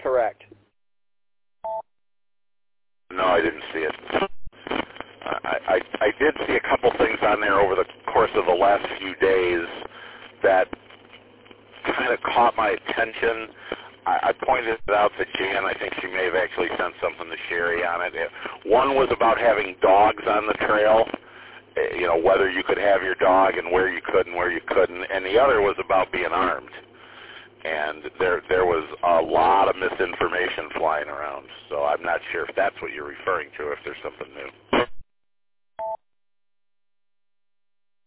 correct. No, I didn't see it. I did see a couple things on there over the course of the last few days that kind of caught my attention. I pointed it out to Jan. I think she may have actually sent something to Sherry on it. One was about having dogs on the trail, you know, whether you could have your dog and where you could and where you couldn't. And the other was about being armed. And there was a lot of misinformation flying around. So I'm not sure if that's what you're referring to, if there's something new.